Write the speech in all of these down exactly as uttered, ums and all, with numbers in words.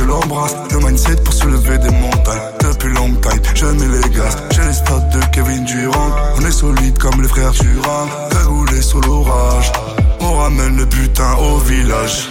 l'embrasse. Le mindset pour soulever des montagnes. Depuis long time, je mets les gaz. J'ai les stats de Kevin Durant. On est solide comme les frères Durant. Cagoulé sous l'orage. On ramène le butin au village.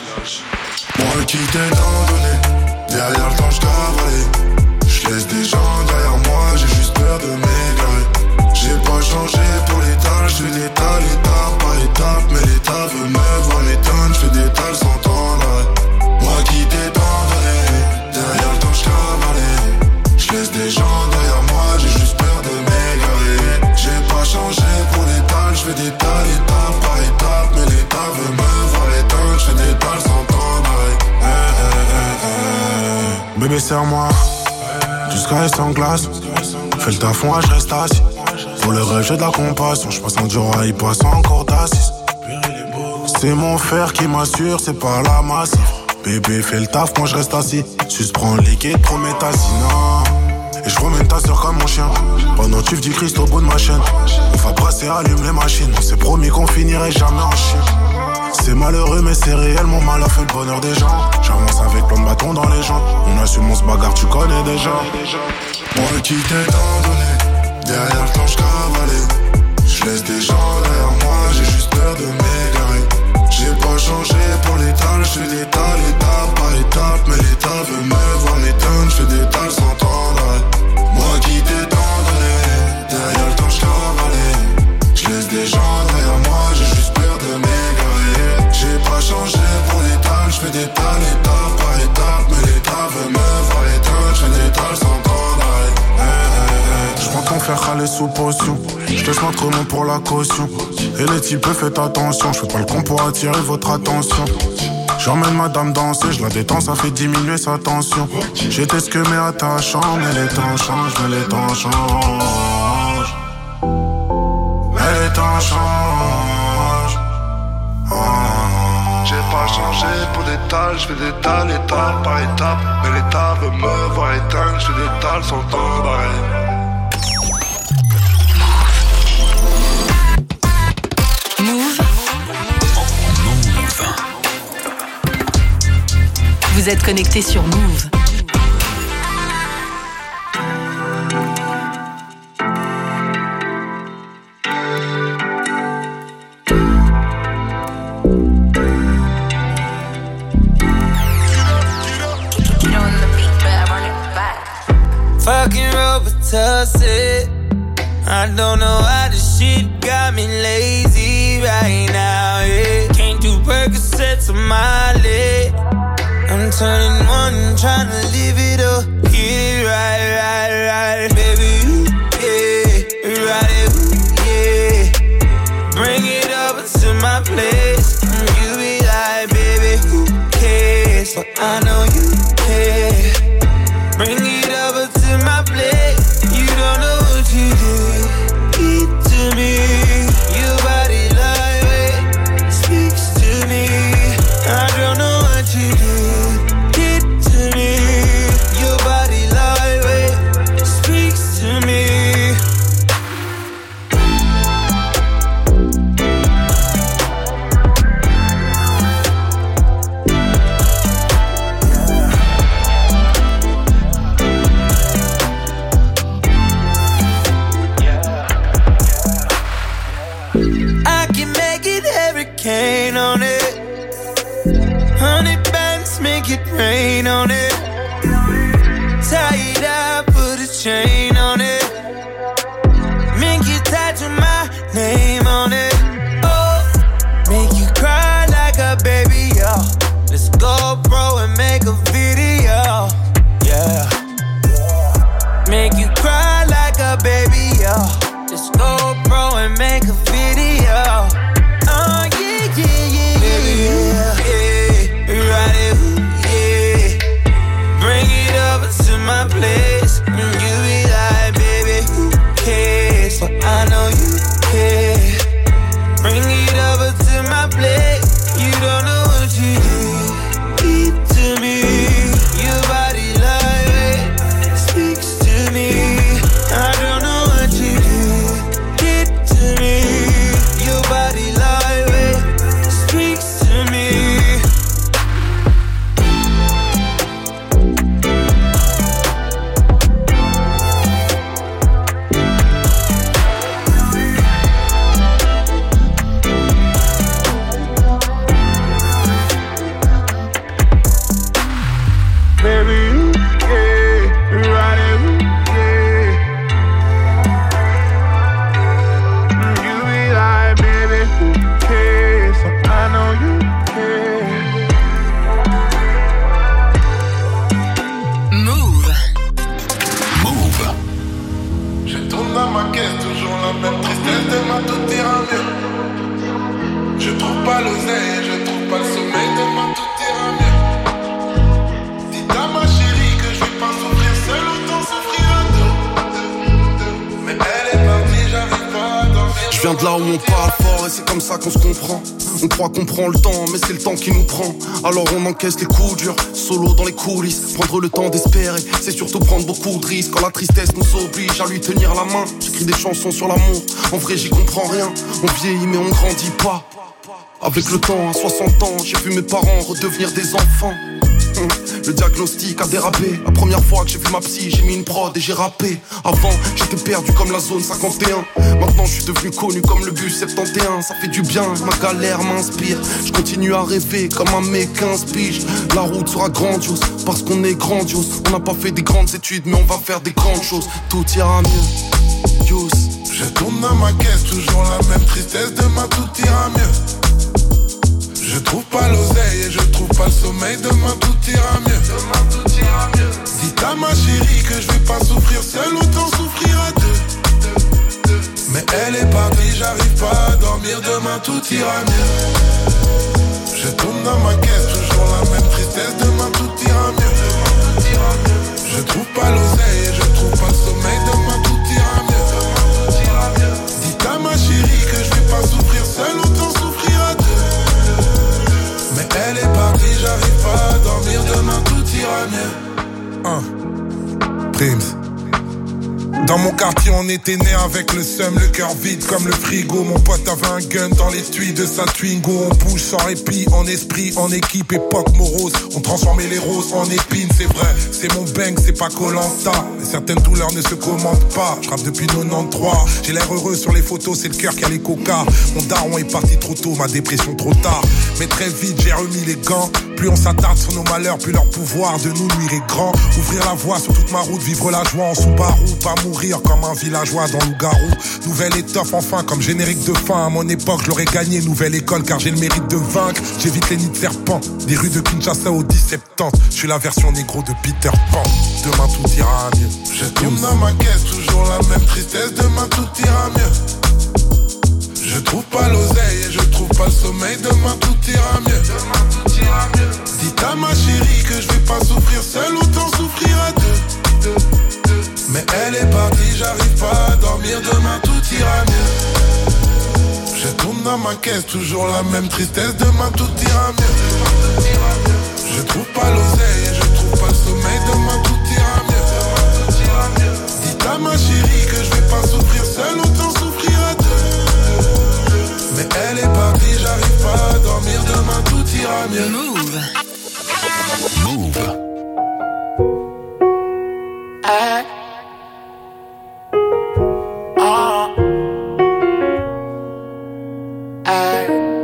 Moi qui t'ai tant donné, derrière le temps j'cavalais. J'laisse des gens derrière moi, j'ai juste peur de m'égarer. J'ai pas changé pour l'étal, j'fais des tales étape par étape. Mais l'état veut me voir m'étonne, j'fais des tales sans temps d'arrêt. Moi qui t'ai tant donné, derrière le temps j'cavalais. J'laisse des gens derrière moi, j'ai juste peur de m'égarer. J'ai pas changé pour l'étal, j'fais des tales étape par étape. Mais l'état veut me voir l'étonne, j'fais des tales sans temps d'arrêt. Eh, eh, eh, eh. Bébé serre-moi jusqu'à les sans glace. Fais le taf, moi je reste assis. Pour le rêve j'ai de la compassion. Je passe en dur, il passe encore d'assis. C'est mon fer qui m'assure, c'est pas la masse. Bébé fais le taf, moi je reste assis. Suce prends le liquide, promets ta sina. Et je remène ta soeur comme mon chien. Pendant tu dis Christ au bout de ma chaîne. On va brasser, allume les machines. On s'est promis qu'on finirait jamais en chien. C'est malheureux mais c'est réellement mal a fait le bonheur des gens. J'avance avec plein de bâtons dans les jambes. On assume, on se bagarre, tu connais déjà. Moi qui t'ai tant donné, derrière le temps j'cavalais. J'laisse des gens derrière moi, j'ai juste peur de m'égarer. J'ai pas changé pour l'étal, j'fais des tales étape par étape. Mais l'état veut me voir m'étonne, j'fais des tales sans temps d'arrêt. Moi qui t'ai tant donné, derrière le temps j'cavalais. J'laisse des gens derrière moi, j'ai juste peur de m'égarer. J'ai pas changé pour l'étal, j'fais des tales étape par étape. Mais l'état veut me voir l'étonne, j'fais des tales sans temps d'arrêt. Eh, eh, eh. J'prends ton fer râler sous potion. J'laisse l'entraînement pour la caution. Et les types faites attention, j'fais pas le con pour attirer votre attention. J'emmène madame danser, j'la détends, ça fait diminuer sa tension. J'étais ce que mais attachant, mais les temps changent, mais les temps changent. Mais les temps changent. Oh. J'ai pas changé pour des tales, j'fais des tales étape par étape. Mais l'état veut me voir éteindre, j'fais des tales sans temps d'arrêt. Vous êtes connecté sur Move. Fucking Robitussin. I don't know how this shit got me lazy right now, yeah. Can't do Percocets on my leg. I'm turning one, trying to live it up. Get it right, right, right. Baby, ooh, yeah. Ride it, ooh, yeah. Bring it over to my place. And you be like, baby, who cares? But I know you care. Bring it over to my place. You don't know what you do. Eat to me. Your body lightweight speaks to me. I don't know what you do. On it, honey bands make it rain on it. Tie it up, put a chain on it. Make you tattoo my name on it. Oh, make you cry like a baby, yo. Let's go, bro, and make a video, yeah. Make you cry like a baby, yo. Let's go, bro, and make a video. Oh yeah. Yeah, yeah, baby, yeah, yeah, ride it, ooh, yeah. Bring it over to my place. And you be like, baby, who cares? But I know you care. Bring it over to my place. You don't know what you do. Keep to me. Je viens de là où on parle fort et c'est comme ça qu'on se comprend. On croit qu'on prend le temps, mais c'est le temps qui nous prend. Alors on encaisse les coups durs, solo dans les coulisses. Prendre le temps d'espérer, c'est surtout prendre beaucoup de risques. Quand la tristesse nous oblige à lui tenir la main. J'écris des chansons sur l'amour, en vrai j'y comprends rien. On vieillit mais on grandit pas. Avec le temps, à soixante ans, j'ai vu mes parents redevenir des enfants. Le diagnostic a dérapé. La première fois que j'ai vu ma psy, j'ai mis une prod et j'ai rappé. Avant, j'étais perdu comme la zone cinquante et un. Maintenant, je suis devenu connu comme le bus soixante et un. Ça fait du bien, ma galère m'inspire. Je continue à rêver comme un mec quinze piges. La route sera grandiose, parce qu'on est grandiose. On n'a pas fait des grandes études, mais on va faire des grandes choses. Tout ira mieux, Yous. Je tourne dans ma caisse, toujours la même tristesse. Demain, tout ira mieux. Je trouve pas l'oseille et je trouve pas le sommeil. Demain tout ira mieux. Demain tout ira mieux. Dites à ma chérie que je vais pas souffrir seul, autant souffrir à deux. Mais elle est partie, j'arrive pas à dormir. Demain tout ira mieux. Je tourne dans ma caisse, toujours la même tristesse. Demain tout ira mieux. Demain tout ira mieux. Je trouve pas l'oseille et je trouve pas le sommeil. Demain tout ira mieux. Demain tout ira mieux. Dites à ma chérie que je vais pas souffrir seul, autant souffrir à deux. Mais elle est partie, j'arrive pas à dormir. Demain tout ira mieux. Un Prims. Dans mon quartier on était né avec le seum, le cœur vide comme le frigo. Mon pote avait un gun dans l'étui de sa Twingo. On bouge sans répit, en esprit, en équipe, époque morose. On transformait les roses en épines, c'est vrai. C'est mon bang, c'est pas Koh-Lanta. Certaines douleurs ne se commandent pas. Je rappe depuis quatre-vingt-treize. J'ai l'air heureux sur les photos, c'est le cœur qui a les coca. Mon daron est parti trop tôt, ma dépression trop tard. Mais très vite j'ai remis les gants. Plus on s'attarde sur nos malheurs, plus leur pouvoir de nous nuire est grand. Ouvrir la voie sur toute ma route, vivre la joie en Subaru. Pas mourir comme un villageois dans Loup-Garou. Nouvelle étoffe enfin comme générique de fin. À mon époque je l'aurais gagné, nouvelle école car j'ai le mérite de vaincre. J'évite les nids de serpents, des rues de Kinshasa au dix septembre. Je suis la version négro de Peter Pan. Demain tout ira mieux. Je tourne dans ma caisse, toujours la même tristesse. Demain tout ira mieux. Je trouve pas l'oseille et je trouve pas le sommeil. Demain tout ira mieux. Demain tout ira mieux. Dites à ma chérie que je vais pas souffrir seul, autant souffrir à deux. Mais elle est partie, j'arrive pas à dormir. Demain tout ira mieux. Je tourne dans ma caisse, toujours la même tristesse. Demain tout ira mieux. Je trouve pas l'oseille et je trouve pas le sommeil. Demain tout ira mieux. Dites à ma chérie que je vais pas souffrir seul, autant souffrir à deux. Mais elle est partie, j'arrive pas à dormir. Demain tout ira mieux. Move. Move. I, oh, I,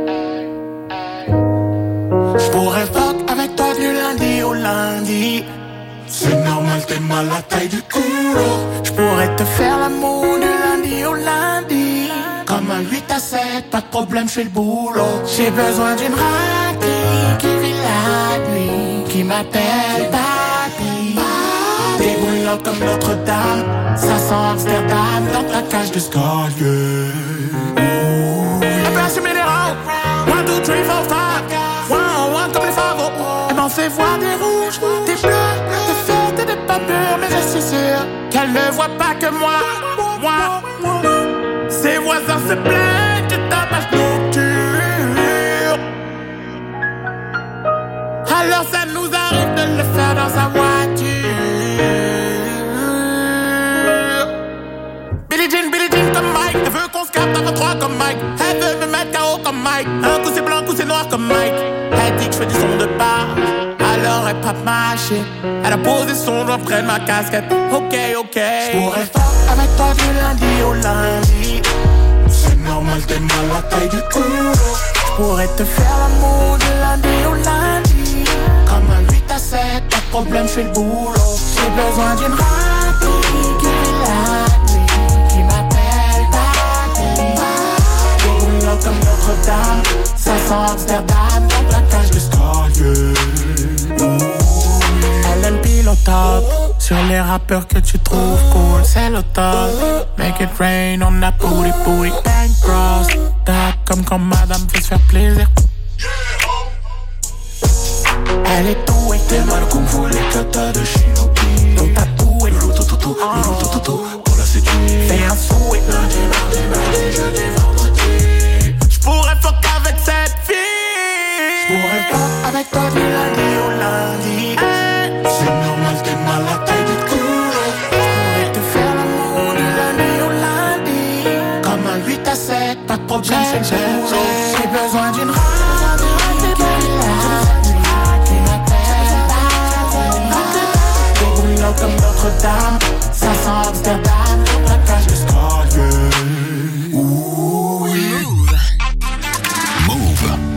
j'pourrais fuck avec toi du lundi au lundi. C'est normal, t'es mal à taille du culo. J'pourrais te faire l'amour du lundi au lundi. Comme un huit à sept, pas de problème, j'fais le boulot. J'ai besoin d'une ratée qui vit la nuit, qui m'appelle papy. Des boulots comme Notre-Dame, ça sent Amsterdam dans ta cage de Scorpion. Un place minérale, one, two, three, four, five. One on one comme les favoris. Elle m'en fait voir des rouges, des bleus, des fêtes et des pas mûres. Mais je suis sûr qu'elle ne voit pas que moi, moi. Ses voisins se plaignent de ta page nocturne. Alors ça nous arrive de le faire dans sa voiture. Billie Jean, Billie Jean comme Mike. Elle veut qu'on se capte avant trois comme Mike. Elle veut me mettre K O comme Mike. Un coup c'est blanc, un coup c'est noir comme Mike. Elle dit que je fais du son de bar, alors elle pape ma shit. Elle a posé son doigt près de ma casquette. Ok, ok. J'pourrais faire avec toi du lundi au lundi. C'est normal, t'es mal à taille du culo. J'pourrais te faire l'amour du lundi au lundi. Comme un huit à sept, pas de problème, j'fais le boulot. J'ai besoin d'une ratée qui vit la nuit, qui m'appelle papy. Des boulots comme Notre-Dame, ça sent Amsterdam dans la cage de Scorpion. Elle aime pile au top. Sur les rappeurs que tu trouves cool, c'est le top. Make it rain, on a booty booty. Bank cross, tac, comme quand madame veut se faire plaisir. Elle est douée, t'es mal comme vous les katas de Shinobi. Donc t'as doué, le loup tout tout tout, le loup tout tout tout, pour la séduire. Fais un souhait, lundi, mardi, mardi, jeudi, vendredi. J'ai besoin d'une ride. Des boulots comme Notre-Dame, cinq cents Amsterdam, la cage de Scorpion. Ouh oui. Move.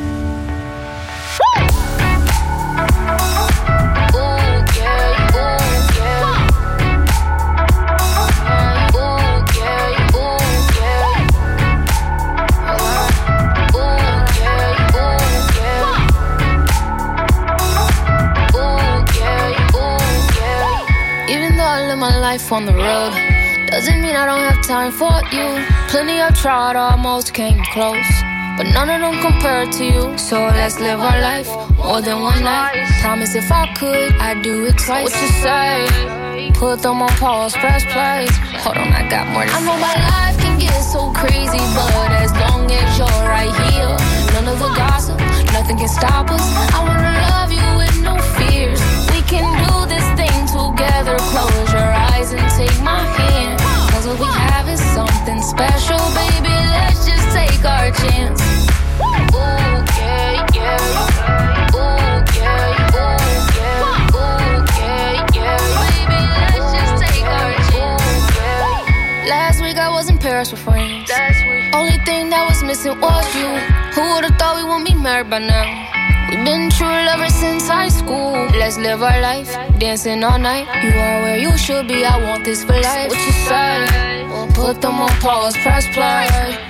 On the road doesn't mean I don't have time for you. Plenty I've tried, almost came close, but none of them compare to you. So let's live our life more than one night. Promise if I could, I'd do it twice. What you say? Put them on pause, press play. Hold on, I got more to say. I know my life can get so crazy, but as long as you're right here, none of the gossip, nothing can stop us. I wanna love you with no fears. We can do this thing together. Close your eyes and take my hand, cause what we have is something special, baby. Let's just take our chance. Ooh, yeah, yeah. Ooh, yeah, ooh, yeah. Ooh, yeah, yeah. Baby, let's just take our chance. Last week I was in Paris with friends. Only thing that was missing was you. Who would've thought we wouldn't be married by now? We've been true lovers since high school. Let's live our life, dancing all night. You are where you should be, I want this for life. What you say? We'll put them on pause, press play.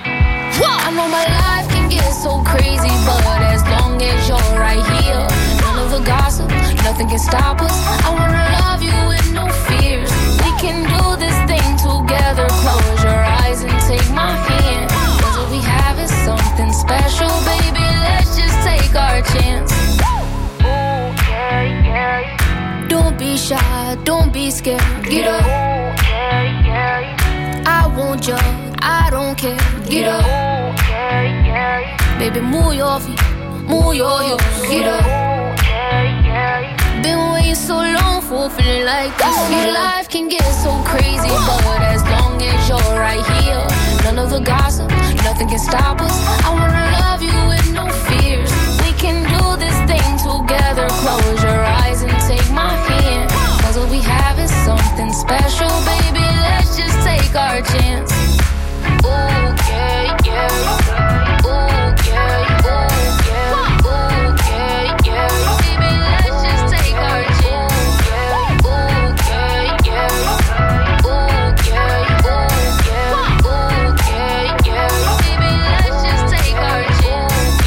I know my life can get so crazy, but as long as you're right here, none of the gossip, nothing can stop us. I wanna love you with no fears. We can do this thing together. Close your eyes and take my hand, cause what we have is something special, baby. Let's just take our chance. Ooh, yeah, yeah. Don't be shy, don't be scared. Get up. Ooh, yeah, yeah. I want you, I don't care. Get up. Ooh, yeah, yeah. Baby, move your feet, move your hips. Get up. Ooh, yeah, yeah. Been waiting so long for feeling like this. Your life can get so crazy, but as long as you're right here, none of the gossip, nothing can stop us. I wanna love you with no fears. We can do this thing together. Close your eyes and take my hand, cause what we have is something special, baby. Let's just take our chance. Ooh, yeah, yeah. Ooh, yeah, ooh, yeah. Ooh, yeah, yeah. Baby, let's just take our chance. Ooh, yeah, yeah. Ooh, yeah, ooh, yeah. Ooh, yeah, yeah. Baby, let's just take our chance.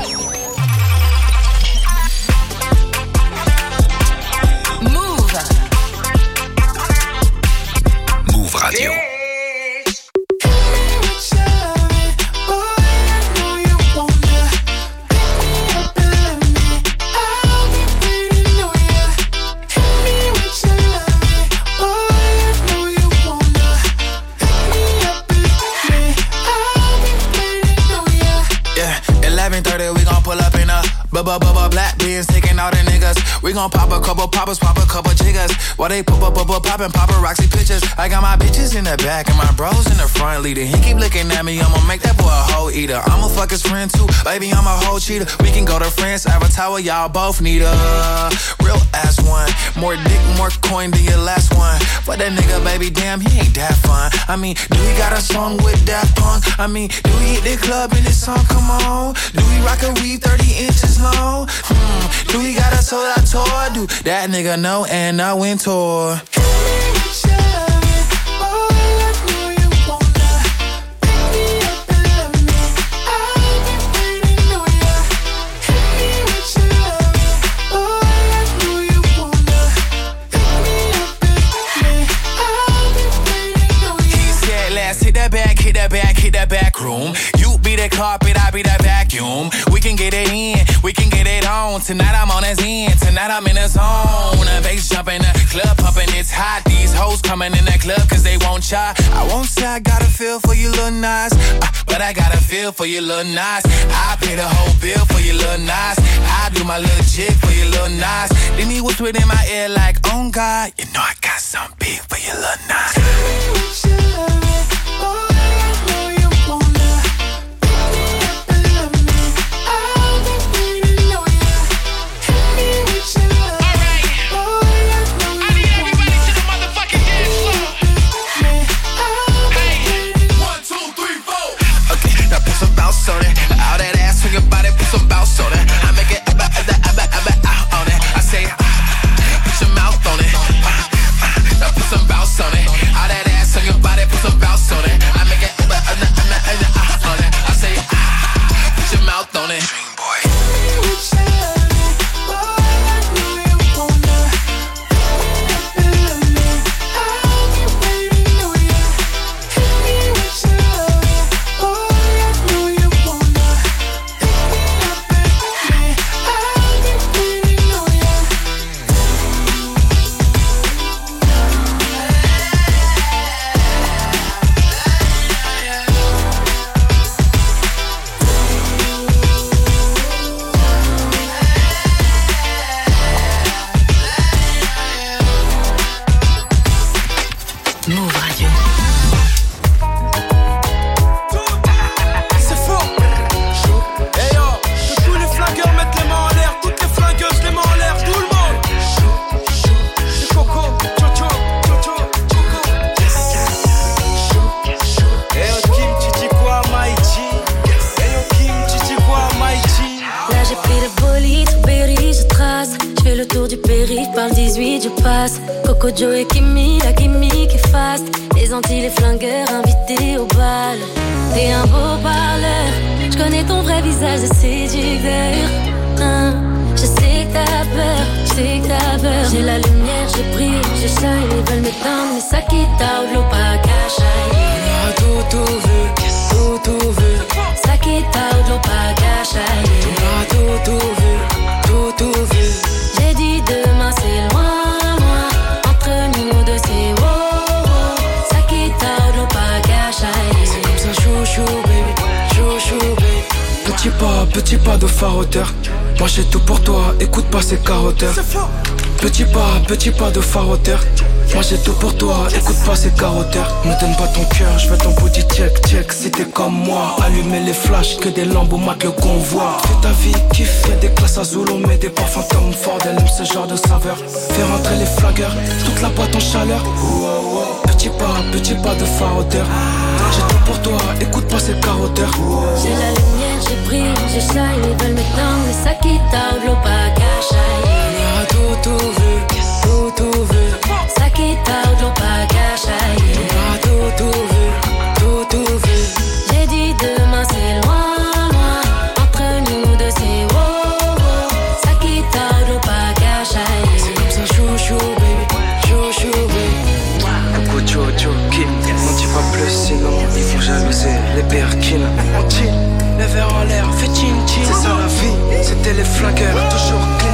Move. Move Radio. Bubba bubba black beans taking all the niggas. We gon' pop a couple poppers, pop a couple jiggers. While they pop up, pop up, poppin' paparazzi pictures. I got my bitches in the back and my bros in the front leader. He keep looking at me, I'ma make that boy a hoe eater. I'ma fuck his friend too, baby, I'm a hoe cheater. We can go to France, Avatar, y'all both need a real ass one. More dick, more coin than your last one. But that nigga, baby, damn, he ain't that fun. I mean, do he got a song with Daft Punk? I mean, do he hit the club in this song? Come on. Do he rock a weave thirty inches long? Hmm. Do he got a sold out tour? Do that nigga know and I went tour. Hit that back room. You be the carpet, I be the vacuum. We can get it in, we can get it on. Tonight I'm on his end, tonight I'm in the zone. A bass jumping, the club pumping, it's hot. These hoes coming in the club cause they won't try. I won't say I got a feel for you little nice, uh, but I got a feel for you little nice. I pay the whole bill for you little nice. I do my little jig for you little nice. Then he whispered in my ear like, oh God, you know I got some big for you little nice. Tell me what you love it, boy. street, je passe. Coco Joe et Kimi, la gimmick est fast. Les Antilles, les flingueurs invités au bal. T'es un beau parleur, je connais ton vrai visage de séducteur. Hein, je sais que t'as peur, je sais que t'as peur. J'ai la lumière, je brille, je shine. Ils veulent m'éteindre, mais ça quitte out, l'eau pas cache. On a tout, tout vu, tout, tout vu. Ça quitte out, l'eau pas cache. On a tout, tout vu, tout, tout vu. J'ai dit demain c'est loin, loin. Entre nous deux c'est wow, wow. Ça quitte out, l'eau pas cache. C'est comme ça, chouchou, baby, chouchou, baby. Petit pas, petit pas de faroteur. Moi j'ai tout pour toi, écoute pas ces carotteurs. Petit pas, petit pas de faroteur. Moi j'ai tout pour toi, écoute pas ces carotteurs. Me donne pas ton cœur, je veux ton body check, check. Si t'es comme moi, allumer les flashs, que des lambeaux matent le convoi. Fais ta vie, kiffe, y'a des classes à Zulu, mais des parfums Tom Ford. Elle aime ce genre de saveur. Fais rentrer les flaggeurs, toute la boîte en chaleur. Petit pas, petit pas de faroteur. J'ai tout pour toi, écoute pas ces carotteurs. J'ai la lumière, je brille, je shine. Ils veulent m'éteindre, mais ça quitte out, l'eau pas cache. On a tout, tout vu, tout, tout vu. Ça quitte out, l'eau pas cache. On a tout, tout vu, tout, tout vu. J'ai dit demain c'est loin, loin. Entre nous deux c'est wow, wow. Ça quitte out, l'eau pas cache. C'est comme ça, chouchou, baby, chouchou, baby. Coco Jojo, Kim, n'en dis pas plus sinon ils vont jalouser les Birkin. On chill, les verres en l'air, fait chin chin. C'est ça la vie, c'était les flingueurs, toujours clean.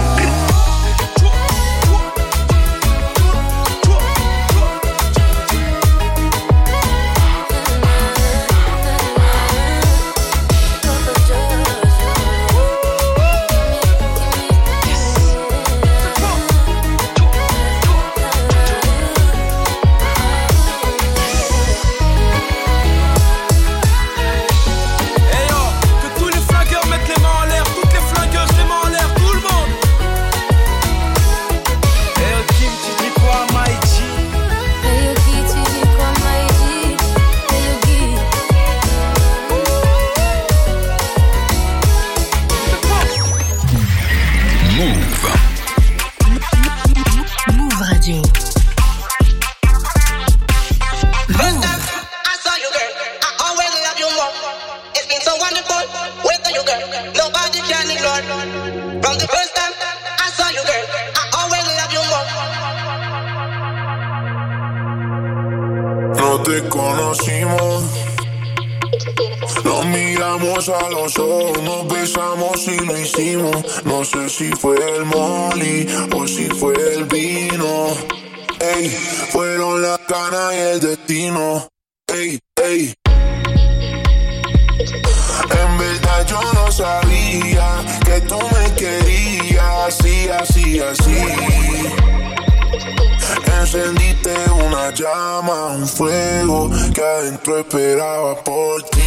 A los ojos, nos besamos y lo hicimos. No sé si fue el molly o si fue el vino. Ey, fueron las ganas y el destino. Ey, ey. En verdad yo no sabía que tú me querías así, así, así. Encendiste una llama, un fuego que adentro esperaba por ti.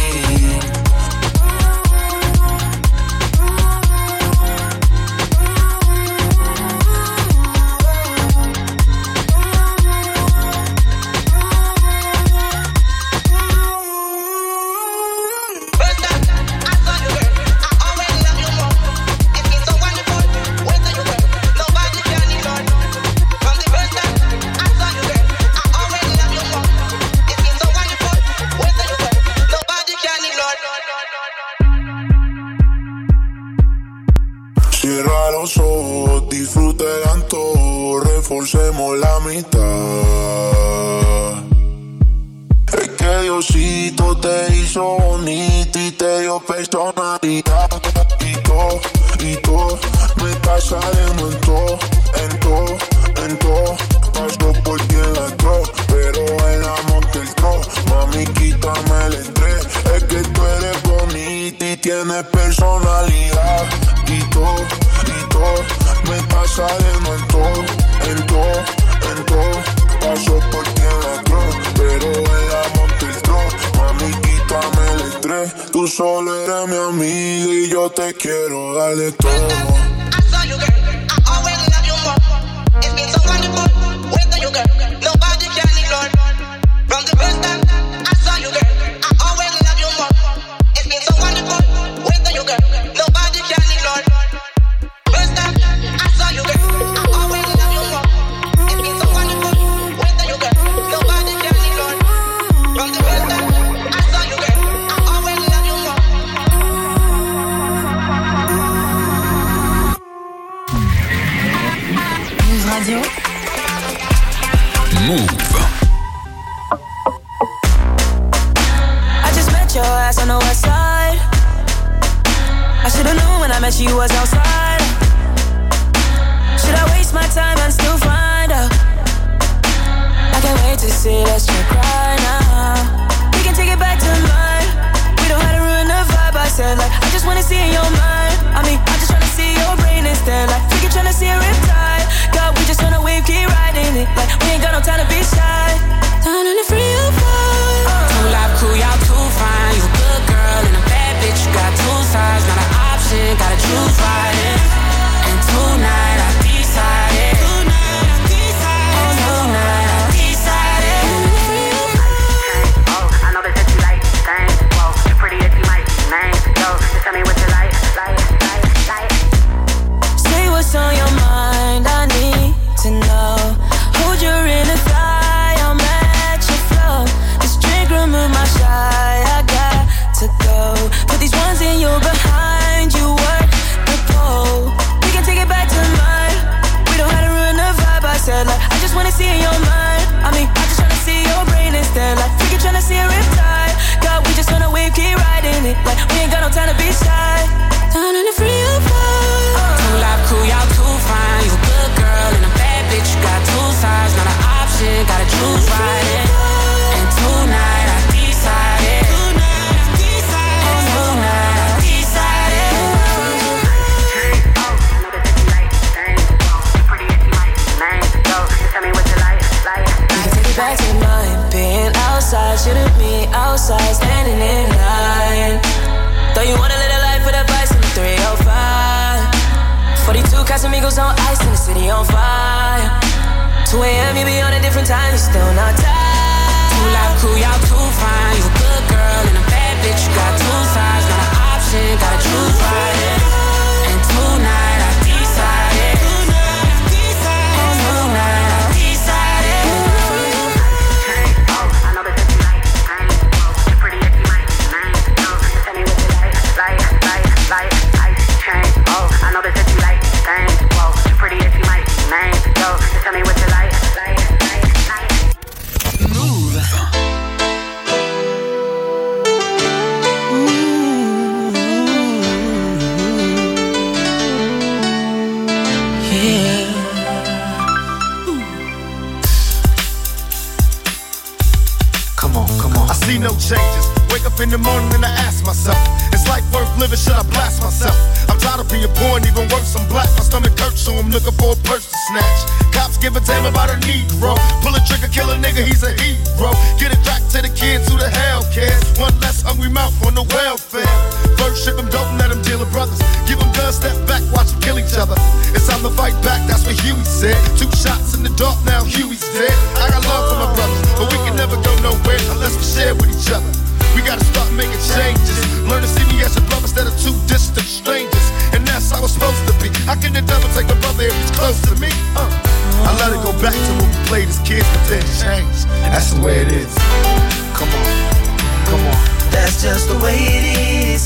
Disfruta el antojo, reforcemos la mitad. Es que Diosito te hizo bonito y te dio personalidad. Y todo, y todo, me está saliendo en todo, en todo, en todo. Paso por ti en la drog, pero el amor te entró. Mami, quítame el estrés. Es que tú eres bonita y tienes personalidad. Y todo, y todo, me está saliendo en todo, en todo, en todo. Paso por ti en la drog, pero el amor te entró. Mami, quítame el estrés. Tú solo eres mi amiga y yo te quiero darle todo. Move. I just met your ass on the west side. I should've known when I met you was outside. Should I waste my time and still find out? I can't wait to see that shit cry now. We can take it back to mine. We don't have to ruin the vibe. I said like, I just wanna see in your mind. I mean, I just wanna see your brain instead. Like, we can tryna see a riptide. God, we just wanna wave, keep riding it. Like, we ain't got no time to be shy. Down in the free of fall. Too live, cool, y'all too fine. You a good girl and a bad bitch. You got two sides, not an option. Gotta choose right. And tonight I decided. Tonight I decided. And tonight I decided. Oh, I know that you like things. Whoa, you're pretty if you might name. Yo, just tell me what you like, like, like, like. Say what's on your mind, I need to know. Hold your inner thigh, I'll match your flow. This drink remove my shy, I got to go. Put these ones in your behind, you work the pole. We can take it back to mine. We don't have to ruin the vibe, I said like, I just wanna see in your mind. I mean, I just wanna see your brain instead. Like, we can tryna see a riptide. God, we just wanna wave, keep riding it. Like, we ain't got no time to be shy. Down in the free of fall. Too live, cool, y'all too fine. You a good girl and a bad bitch. You got two sides, not an option. Gotta choose right. And tonight I decided. Tonight I decided. And tonight I decided. Oh, I know that you like things. You're pretty if you might name. Yo, just tell me what you like, like, We can take it back to mine. Being outside, should've been outside, standing in line. Though you wanna live a life with a vice in the three oh five. forty-two Casamigos on ice and the city on fire. two a.m. you be on a different time, you still not tired. too loud, cool, y'all too fine. You a good girl and a bad bitch. You got two sides, not an option. Gotta choose right. And tonight I decided. Tonight I decided. And tonight I decided. Oh, I know that you like things. You're pretty if you might name. Yo, just tell me what you like, like, like, like, ice chain. Oh, I know that you like things. Whoa, you're pretty if you might name. Yo, just tell me what you like, like, like, like. Move. Yeah. Come on, come on. I see no changes. Wake up in the morning and I ask myself, is life worth living? Should I blast myself? I'm tired of being poor and even worse, I'm black. My stomach hurts, so I'm looking for a purse to snatch. Cops give a damn about a Negro. Pull a trigger, kill a nigga, he's a hero. Get it back to the kids who the hell cares. One less hungry mouth on the welfare. First ship them, don't let them deal with brothers. Give them guns, step back, watch them kill each other. It's time to fight back, that's what Huey said. Two shots in the dark, now Huey's dead. I got love for my brothers, but we can never go nowhere unless we share with each other. We gotta start making changes. Learn to see me as a brother instead of two distant strangers. And that's how it's supposed to be. How can the devil take a brother if he's close to me? Uh. I let it go back to when we played as kids, but then it changed. And that's the way it is. Come on, come on. That's just the way it is.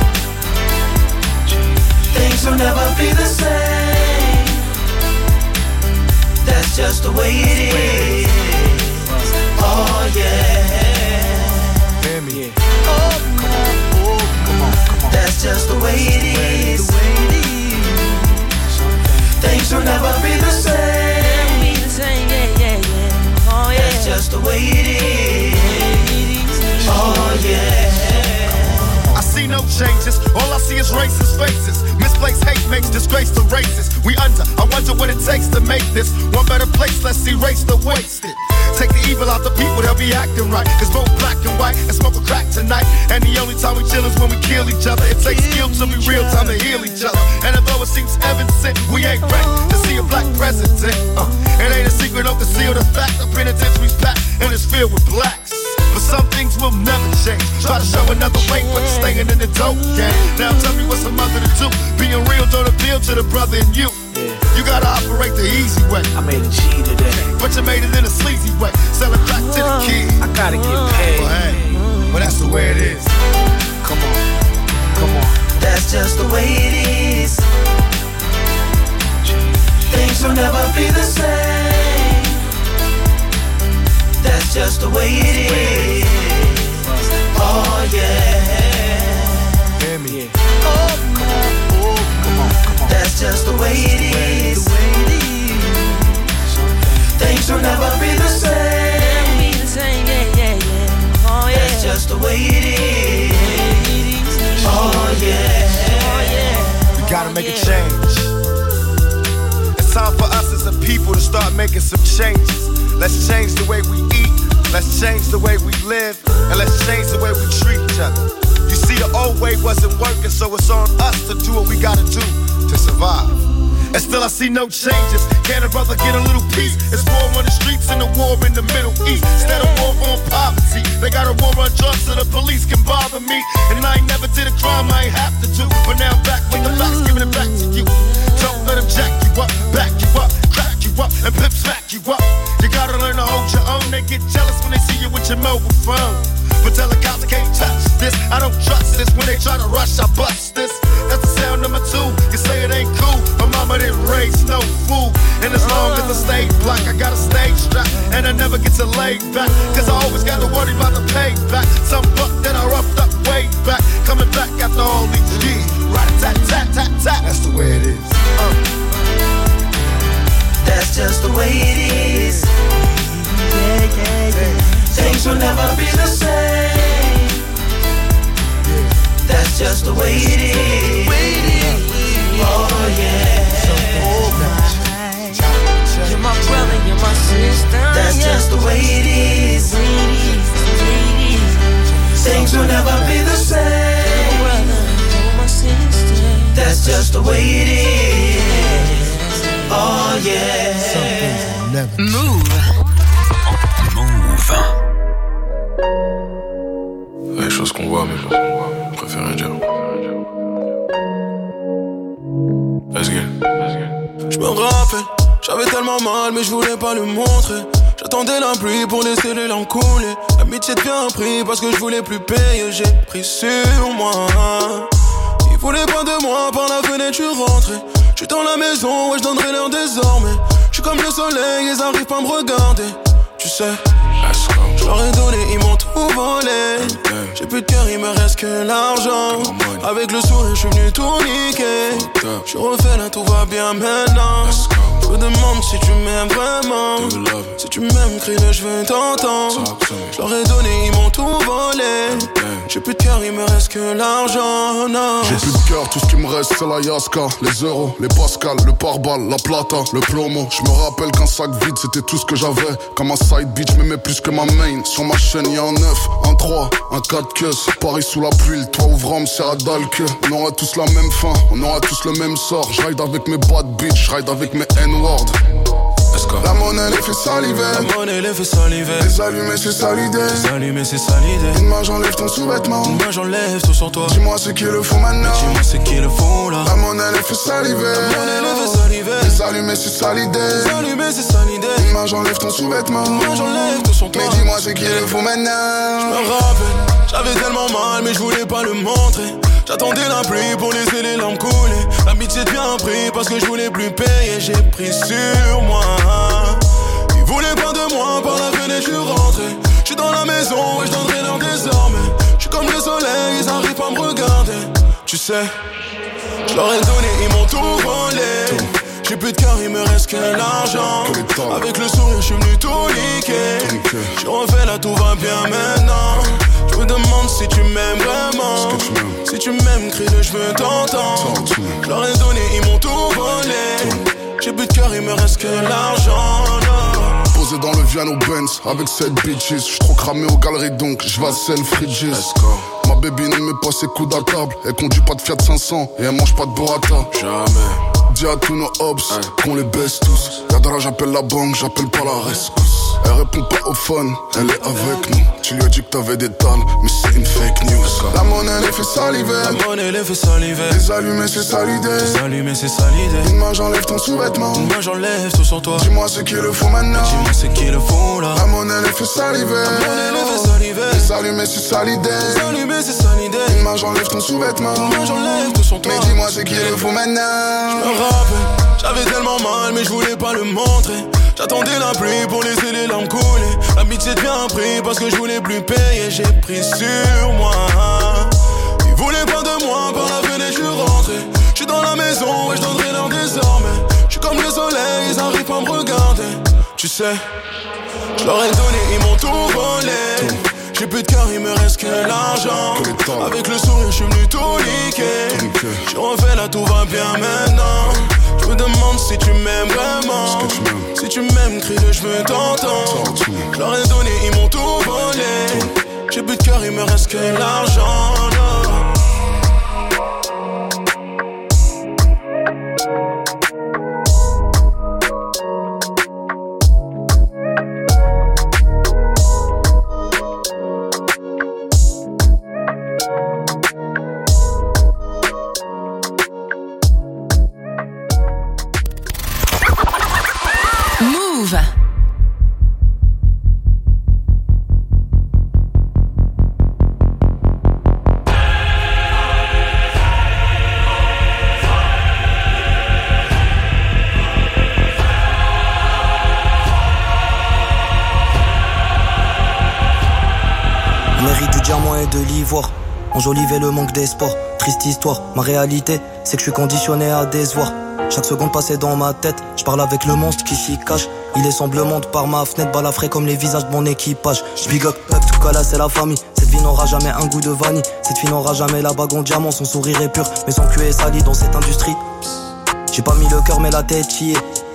Things will never be the same. That's just the way it is. Oh yeah. Hear me. Oh, come on, oh, come on, come on. That's just the way it is. Things will never be the same. Yeah, yeah, yeah. Oh yeah. That's just the way it is. Oh yeah. I see no changes, all I see is racist faces. Misplaced hate makes disgrace to races. We under, I wonder what it takes to make this one better place. Let's erase the wasted. Take the evil out the people, they'll be acting right. Cause both black and white and smoke a crack tonight. And the only time we chill is when we kill each other. It takes skill to be real time to heal each other. And although it seems evident, we ain't ready to see a black president. Uh, it ain't a secret, don't conceal the fact. The penitentiary's packed and it's filled with blacks. But some things will never change. Try to show another way, but you're staying in the dope game. Now tell me what's a mother to do. Being real don't appeal to the brother in you. You gotta operate the easy way. I made a G today, but you made it in a sleazy way. Sell it back to the kids. I gotta get paid. Well, hey, well that's the way it is. Come on, come on. That's just the way it is. Things will never be the same. just the way it is. Oh yeah. Hear me. Oh, come on, oh, come on, come on. That's just the way it is. Things will never be the same. Be the same, yeah, yeah, yeah. Oh yeah. That's just the way it is. Oh yeah. Oh yeah. We gotta make a change. It's time for us as a people to start making some changes. Let's change the way we eat. Let's change the way we live. And let's change the way we treat each other. You see, the old way wasn't working, so it's on us to do what we gotta do to survive. And still I see no changes. Can a brother get a little peace? It's war on the streets and a war in the Middle East. Instead of war on poverty, they got a war on drugs so the police can bother me. And I ain't never did a crime I ain't have to do. But now I'm back with the facts, giving it back to you. Don't let them jack you up, back you up, crack you up, and pimp smack you up. You gotta learn to hold your own. They get jealous when they see you with your mobile phone. But tell the cops I can't touch this. I don't trust this. When they try to rush, I bust this. That's the sound number two. You say it ain't cool. My mama didn't raise no fool. And as long as I stay black, I got a stage strap. And I never get to lay back. Cause I always gotta worry about the payback. Some buck that I roughed up way back. Coming back after all these years. Rat-a-tat-tat-tat-tat. That's the way it is. Uh. That's just the way it is. Yeah, yeah, yeah. Things will never be the same. That's just the way it is. Oh yeah. You're my brother, you're my sister. That's yeah. just the way it is. Things will never be the same. Brother, you're my sister. That's just the way it is. Oh yeah. Move. Move. Il y a des choses qu'on voit, mais bon, on préfère rien dire. Let's get, let's get. Je me rappelle, j'avais tellement mal, mais je voulais pas le montrer. J'attendais la pluie pour laisser les larmes couler. L'amitié devient un prix parce que je voulais plus payer. J'ai pris sur moi. Ils voulaient pas de moi, par la fenêtre je suis rentré. J'suis dans la maison, ouais je donnerai l'heure désormais. J'suis comme le soleil, ils arrivent pas à me regarder. Tu sais, je leur ai donné, ils m'ont tout volé. J'ai plus de cœur, il me reste que l'argent. Avec le sourire, je suis venu tout niquer. Je refais là, tout va bien maintenant. Je me demande si tu m'aimes vraiment. Si tu m'aimes, crie-le, je veux t'entendre. Je leur ai donné, ils m'ont tout volé. J'ai plus de cœur, il me reste que l'argent. Non. J'ai plus de cœur, tout ce qui me reste c'est la Yaska. Les euros, les Pascal, le pare-balles, la plata, le plomo. Je me rappelle qu'un sac vide c'était tout ce que j'avais. Comme un side bitch, m'aimais plus que ma main. Sur ma chaîne y'a un neuf, un trois, un quatre queues. Paris sous la pluie, le toit ouvrant me sert à dalle que. On aura tous la même fin, on aura tous le même sort. Je ride avec mes bad bitch, je ride avec mes N-word. La monnaie les fait saliver. La monnaie les fait saliver. Les allumés c'est ça l'idée. Les allumés c'est ça l'idée. Une main j'enlève ton sous-vêtement. Une main j'enlève tout sur toi. Dis-moi ce qu'ils le font maintenant. Dis-moi ce qu'ils le font là. La monnaie les fait saliver. La monnaie les fait saliver. Les allumés c'est ça l'idée. Les allumés c'est ça l'idée. Une main j'enlève ton sous-vêtement. Une main j'enlève tout sur toi. Mais dis-moi ce qu'ils le font maintenant. Je me rappelle, j'avais tellement mal mais je voulais pas le montrer. J'attendais la pluie pour laisser les larmes couler. L'amitié devient un prix parce que je voulais plus payer. J'ai pris sur moi. Ils voulaient pas de moi, par la fenêtre je suis rentré. J'suis dans la maison et je donnerai l'heure désormais. J'suis comme le soleil, ils arrivent pas à me regarder. Tu sais, je leur ai donné, ils m'ont tout volé. J'ai plus de cœur, il me reste que l'argent. Avec le sourire, je suis venu tout niquer. Je refais là, tout va bien maintenant. Je me demande si tu m'aimes vraiment. Si tu m'aimes, crie-le, je veux t'entendre. Je leur ai donné, ils m'ont tout volé. J'ai plus de cœur, il me reste que l'argent. Posé dans le Viano Benz avec sept bitches. J'suis trop cramé aux galeries donc j'vasselle Fridges. Ma baby ne met pas ses coudes à table. Elle conduit pas de Fiat cinq cents et elle mange pas de burrata. Jamais. Dis à tous nos hops qu'on les baisse tous. Yadra j'appelle la banque, j'appelle pas la rescousse. Elle répond pas au phone, elle est avec nous. Tu lui as dit que t'avais des talles, mais c'est une fake news. La monnaie les fait saliver. La monnaie les fait saliver. Les allumés c'est ça l'idée. Les allumés c'est ça l'idée. Une main j'enlève ton sous-vêtement. Une main j'enlève tout sur toi. Dis-moi ce qu'ils le font maintenant. Dis-moi ce qu'ils le font là. La monnaie les fait saliver. La monnaie les fait saliver. Les allumés c'est ça l'idée. Les allumés c'est ça l'idée. Une main j'enlève ton sous-vêtement. Une main j'enlève tout sur toi. Mais dis-moi ce qu'ils le font maintenant. Je me rappelle, j'avais tellement mal mais je voulais pas le montrer. J'attendais la pluie pour laisser les larmes couler. L'amitié vite c'est bien pris parce que je voulais plus payer, j'ai pris sur moi. Ils voulaient pas de moi, par la fenêtre je suis rentré. Je suis dans la maison et je donnerai l'heure désormais. Je suis comme le soleil, ils arrivent pas à me regarder. Tu sais, je leur ai donné, ils m'ont tout volé. J'ai plus de cœur, il me reste que l'argent. Avec le sourire, je suis venu tout liquer. Je refais là, tout va bien maintenant. Je me demande si tu m'aimes vraiment. Si tu m'aimes, crie-le, je veux t'entendre. Je leur ai donné, ils m'ont tout volé. J'ai plus de cœur, il me reste que l'argent. Enjoliver le manque d'espoir, triste histoire. Ma réalité, c'est que je suis conditionné à décevoir. Chaque seconde passée dans ma tête, je parle avec le monstre qui s'y cache. Il est semble monte par ma fenêtre, balafré comme les visages de mon équipage. Big up, up, tout cas là c'est la famille. Cette vie n'aura jamais un goût de vanille. Cette fille n'aura jamais la bague en diamant. Son sourire est pur, mais son cul est sali dans cette industrie. J'ai pas mis le cœur mais la tête y est.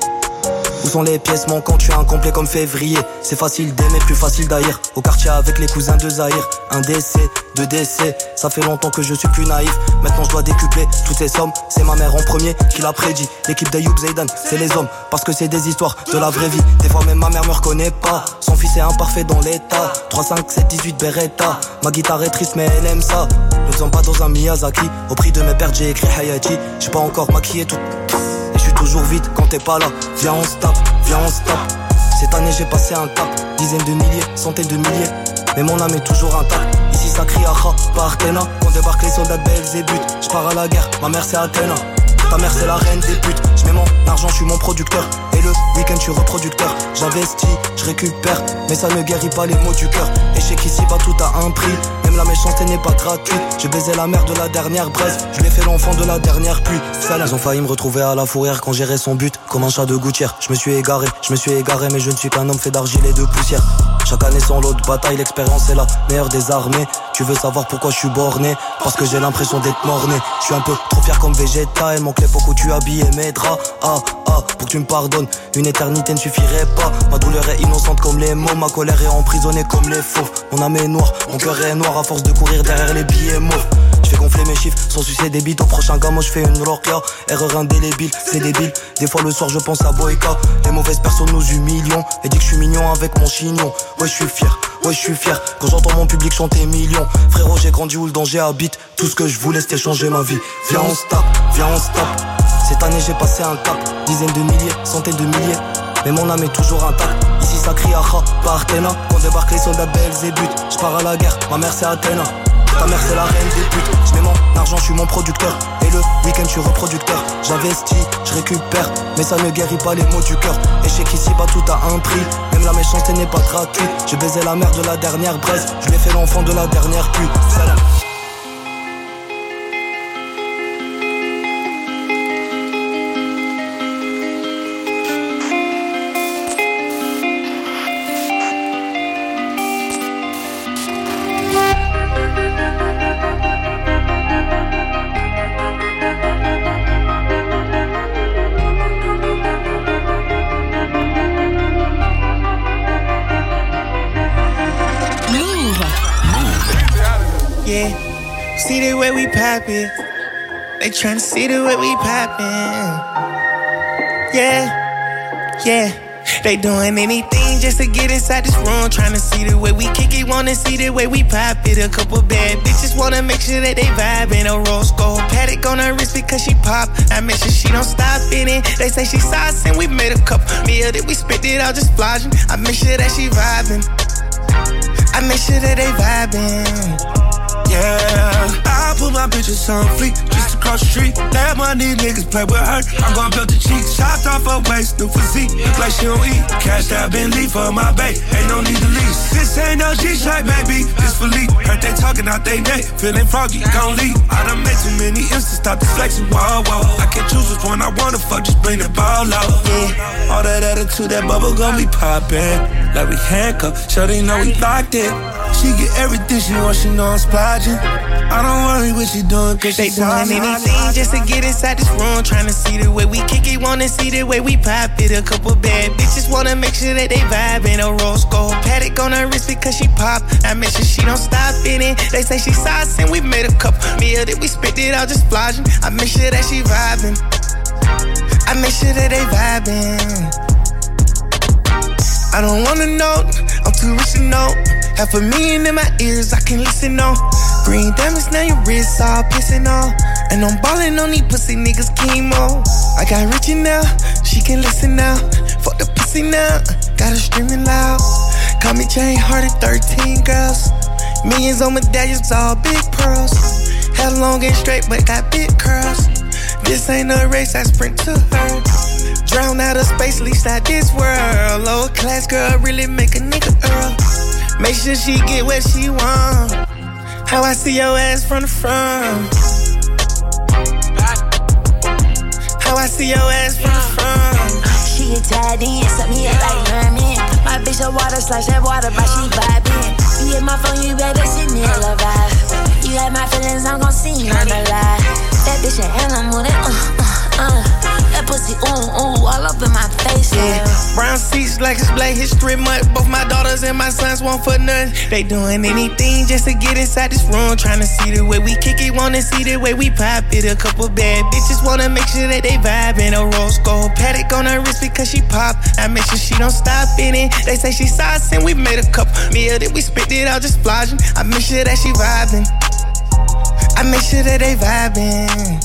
Où sont les pièces manquantes, je suis incomplet comme février. C'est facile d'aimer, plus facile d'ailleurs. Au quartier avec les cousins de Zahir. Un décès, deux décès, ça fait longtemps que je suis plus naïf. Maintenant je dois décupler toutes ces sommes. C'est ma mère en premier qui l'a prédit. L'équipe d'Ayoub Zaidan, c'est les hommes. Parce que c'est des histoires de la vraie vie. Des fois même ma mère me reconnaît pas. Son fils est imparfait dans l'état. Trois, cinq, sept, dix-huit Beretta. Ma guitare est triste mais elle aime ça. Ne sommes pas dans un Miyazaki. Au prix de mes pertes j'ai écrit Hayati. J'ai pas encore maquillé tout. Et je suis toujours vite quand t'es pas là. Viens on se tape, viens on se tape. Cette année j'ai passé un cap. Dizaines de milliers, centaines de milliers. Mais mon âme est toujours intacte. Ici ça crie Acha, pas Artena. Quand débarquent les soldats de Belzébuth. J'pars à la guerre, ma mère c'est Athéna. Ta mère c'est la reine des putes. J'mets mon argent, j'suis mon producteur. Et le week-end j'suis reproducteur. J'investis, j'récupère. Mais ça ne guérit pas les maux du cœur. Et je sais qu'ici bas tout a un prix. Même la méchanceté n'est pas gratuite. J'ai baisé la mère de la dernière braise. Je lui ai fait l'enfant de la dernière pluie. Ils ont failli me retrouver à la fourrière quand j'irais son but. Comme un chat de gouttière. Je me suis égaré, je me suis égaré. Mais je ne suis qu'un homme fait d'argile et de poussière. Chaque année sans l'autre bataille, l'expérience est la meilleure des armées. Tu veux savoir pourquoi je suis borné? Parce que j'ai l'impression d'être mort-né. Je suis un peu trop fier comme Vegeta. Il manque l'époque où tu habillais mes draps. Ah, ah, pour que tu me pardonnes, une éternité ne suffirait pas. Ma douleur est innocente comme les mots. Ma colère est emprisonnée comme les fauves. Mon âme est noire, mon cœur est noir à force de courir derrière les billets mauves. Je fais gonfler mes chiffres sans sucer des bites. Au prochain gamin je fais une roquia. Erreur indélébile, c'est débile. Des fois le soir je pense à Boyka. Les mauvaises personnes nous humilions. Et dis que je suis mignon avec mon chignon. Ouais je suis fier, ouais je suis fier. Quand j'entends mon public chanter millions. Frérot j'ai grandi où le danger habite. Tout ce que je voulais c'était changer ma vie. Viens on se tape, viens on se tape. Cette année j'ai passé un cap. Dizaines de milliers, centaines de milliers. Mais mon âme est toujours intacte. Ici ça crie Acha, pas Artena. Quand débarquent les soldats de Belzébuth. J'pars à la guerre, ma mère c'est Athéna. Ta mère c'est la reine des putes. J'mets mon argent, j'suis mon producteur. Et le week-end j'suis reproducteur. J'investis, j'récupère. Mais ça ne guérit pas les maux du cœur. Et je sais qu'ici bas tout a un prix. Même la méchanceté n'est pas gratuite. J'ai baisé la mère de la dernière braise. Je lui ai fait l'enfant de la dernière pluie. Salam. See the way we poppin'. They tryna see the way we poppin'. Yeah, yeah. They doing anything just to get inside this room. Tryna see the way we kick it, wanna see the way we pop it. A couple bad bitches wanna make sure that they vibin'. A rose gold Patek on her wrist because she pop. I make sure she don't stop in it. They say she sauce and we made a couple meal that we spent it all just splodging. I make sure that she vibin'. I make sure that they vibin'. yeah. I put my bitches on fleek, just across the street. That money niggas play with her. I'm gon' build the cheeks, chopped off her waist, new physique. Look like she don't eat. Cash out Bentley for my bae, ain't no need to lease. This ain't no G-Shock, baby, this for Lee. Heard they talking out they neck, feeling froggy, gon' leave. I done made too many instas, stop the flexing, whoa, whoa. I can choose which one I wanna fuck, just bring the ball out. Yeah. All that attitude, that bubble gon' be poppin'. Like we handcuffed, sure they know we locked in. She get everything she wants, she know I'm splodging. I don't worry what she doing, cause they she doing anything just to get inside this room. Tryna see the way we kick it, wanna see the way we pop it. A couple bad bitches wanna make sure that they vibin'. A rose gold paddock on her wrist because she pop. I make sure she don't stop in it. They say she sauce and we made a couple meal that we spit it out just splodging. I make sure that she vibin'. I make sure that they vibin'. I don't wanna know, I'm too rich to know. Half a million in my ears, I can listen on. Green diamonds, now your wrists all pissing on. And I'm ballin' on these pussy niggas chemo. I got Richie now, she can listen now. Fuck the pussy now, got her screaming loud. Call me chain hearted, thirteen girls. Millions on medallions, all big pearls. Hell long and straight, but got big curls. This ain't a race, I sprint to her. Drown out of space, least out this world. Low class girl, really make a nigga earl. Make sure she get what she want. How I see your ass from the front. How I see your ass from the front. She get tied in, suck me up like mermaid. My bitch a water slash that water, but she vibing. You hit my phone, you better send me a love vibe. You had my feelings, I'm gon' see you on the lie. That bitch a animal, that uh, uh, uh. That pussy, ooh, ooh, all up in my face, yeah. Brown seats like it's Black History Month. Both my daughters and my sons want for nothing. They doing anything just to get inside this room. Trying to see the way we kick it, wanna see the way we pop it. A couple bad bitches wanna make sure that they vibin'. A rose gold paddock on her wrist because she pop. I make sure she don't stop in it. They say she sauce and we made a couple meal that we spit it out just splodging. I make sure that she vibin'. I make sure that they vibin'.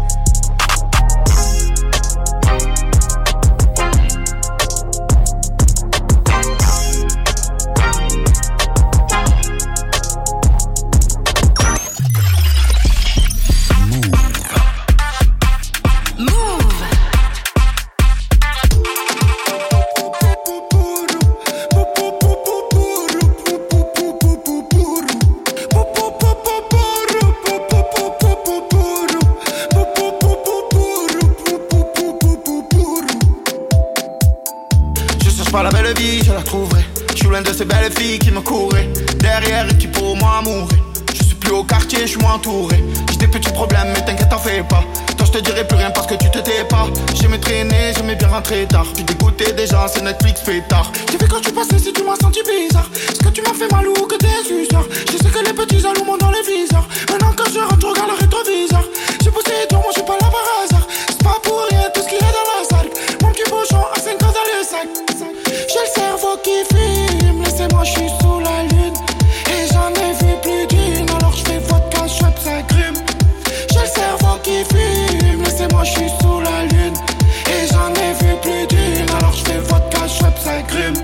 Ces belles filles qui me couraient derrière et qui pour moi mouraient. Je suis plus au quartier, je suis moins entouré. J'ai des petits problèmes mais t'inquiète t'en fais pas. Toi je te dirai plus rien parce que tu te tais pas. J'aimais traîner, j'aimais bien rentrer tard. Puis dégoûter des gens, c'est Netflix fait tard. J'ai vu quand tu passais si tu m'as senti bizarre. Est-ce que tu m'as fait mal ou que t'es suceur? Je sais que les petits jaloux montent dans les viseurs. Maintenant quand je rentre, je regarde le rétroviseur. J'ai poussé toi, moi je suis pas là par hasard. C'est pas pour rien tout ce qu'il y a dans la salle. Mon petit bouchon à cinq ans dans le sac. J'ai le cerveau qui fume. Laissez-moi, je suis sous la lune. Et j'en ai vu plus d'une. Alors je fais vodka, chouette, ça grume. J'ai le cerveau qui fume. Laissez-moi, je suis sous la lune. Et j'en ai vu plus d'une. Alors je fais vodka, chouette, ça grume.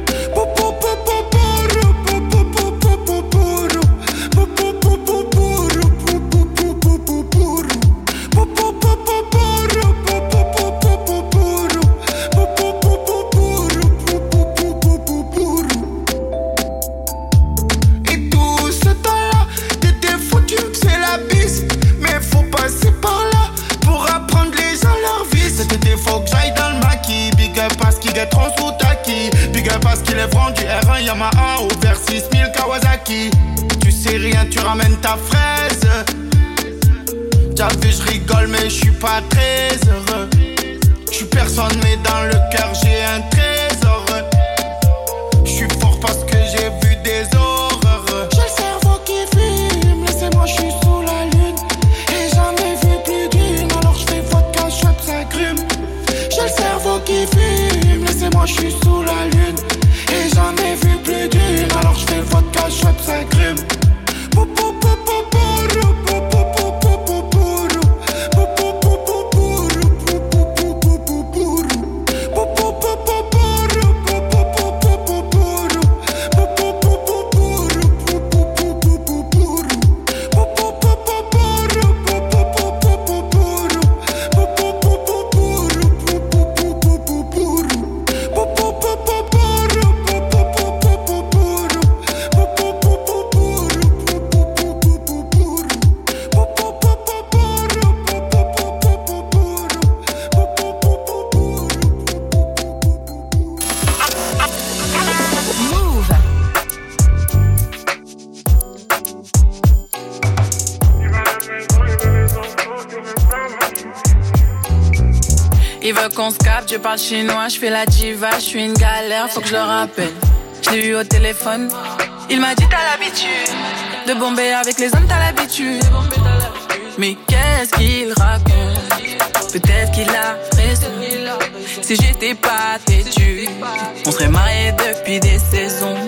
Trop sous taki. Big up parce qu'il est vendu R un Yamaha au vers six mille Kawasaki. Tu sais rien, tu ramènes ta fraise. T'as vu, je rigole, mais je suis pas très heureux. Je suis personne, mais dans le cœur, j'ai un trésor. Je suis fort parce que j'ai vu des horreurs. J'ai le cerveau qui fume, laissez-moi, je suis sous la lune. Et j'en ai vu plus d'une, alors je fais vodka, chouette, ça grume. J'ai le cerveau qui fume. Laissez-moi, je suis sous la lune. Et j'en ai vu plus d'une. Alors je fais vodka, chouette, ça grume. Il veut qu'on se capte, je parle chinois, je fais la diva, je suis une galère, faut que je le rappelle. Je l'ai eu au téléphone, il m'a dit t'as l'habitude de bomber avec les hommes, t'as l'habitude. Mais qu'est-ce qu'il raconte? Peut-être qu'il a raison. Si j'étais pas têtu, on serait mariés depuis des saisons.